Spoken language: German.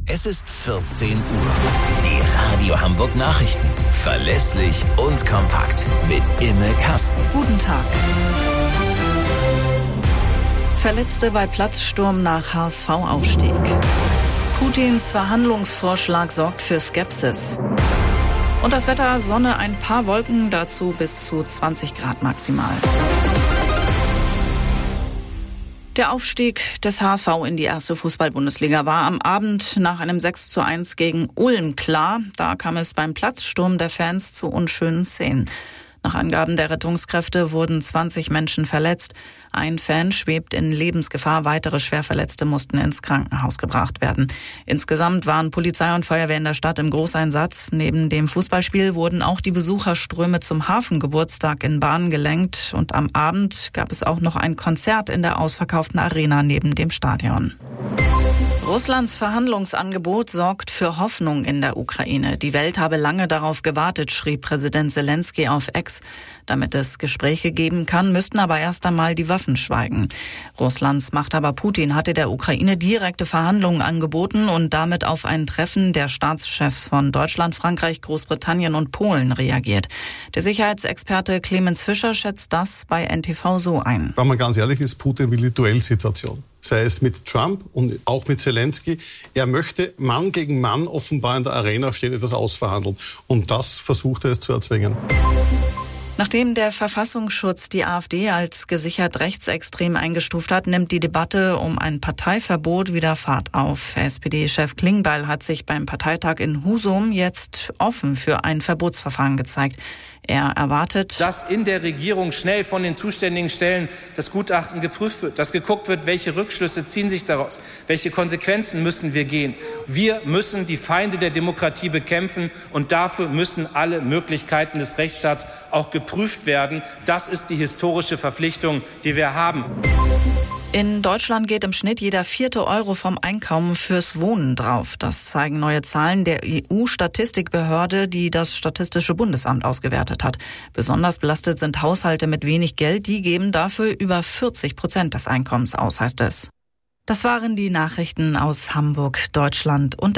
Es ist 14 Uhr. Die Radio Hamburg Nachrichten. Verlässlich und kompakt. Mit Imme Kasten. Guten Tag. Verletzte bei Platzsturm nach HSV-Aufstieg. Putins Verhandlungsvorschlag sorgt für Skepsis. Und das Wetter: Sonne, ein paar Wolken, dazu bis zu 20 Grad maximal. Der Aufstieg des HSV in die erste Fußball-Bundesliga war am Abend nach einem 6:1 gegen Ulm klar. Da kam es beim Platzsturm der Fans zu unschönen Szenen. Nach Angaben der Rettungskräfte wurden 20 Menschen verletzt. Ein Fan schwebt in Lebensgefahr. Weitere Schwerverletzte mussten ins Krankenhaus gebracht werden. Insgesamt waren Polizei und Feuerwehr in der Stadt im Großeinsatz. Neben dem Fußballspiel wurden auch die Besucherströme zum Hafengeburtstag in Bahn gelenkt. Und am Abend gab es auch noch ein Konzert in der ausverkauften Arena neben dem Stadion. Russlands Verhandlungsangebot sorgt für Hoffnung in der Ukraine. Die Welt habe lange darauf gewartet, schrieb Präsident Zelensky auf X. Damit es Gespräche geben kann, müssten aber erst einmal die Waffen schweigen. Russlands Machthaber Putin hatte der Ukraine direkte Verhandlungen angeboten und damit auf ein Treffen der Staatschefs von Deutschland, Frankreich, Großbritannien und Polen reagiert. Der Sicherheitsexperte Clemens Fischer schätzt das bei NTV so ein. Wenn man ganz ehrlich ist, Putin will die Duellsituation. Sei es mit Trump und auch mit Zelensky. Er möchte Mann gegen Mann offenbar in der Arena stehen, etwas ausverhandeln. Und das versucht er es zu erzwingen. Nachdem der Verfassungsschutz die AfD als gesichert rechtsextrem eingestuft hat, nimmt die Debatte um ein Parteiverbot wieder Fahrt auf. SPD-Chef Klingbeil hat sich beim Parteitag in Husum jetzt offen für ein Verbotsverfahren gezeigt. Er erwartet, dass in der Regierung schnell von den zuständigen Stellen das Gutachten geprüft wird, dass geguckt wird, welche Rückschlüsse ziehen sich daraus, welche Konsequenzen müssen wir gehen. Wir müssen die Feinde der Demokratie bekämpfen und dafür müssen alle Möglichkeiten des Rechtsstaats auch geprüft werden. Das ist die historische Verpflichtung, die wir haben. In Deutschland geht im Schnitt jeder 4. Euro vom Einkommen fürs Wohnen drauf. Das zeigen neue Zahlen der EU-Statistikbehörde, die das Statistische Bundesamt ausgewertet hat. Besonders belastet sind Haushalte mit wenig Geld. Die geben dafür über 40% des Einkommens aus, heißt es. Das waren die Nachrichten aus Hamburg, Deutschland und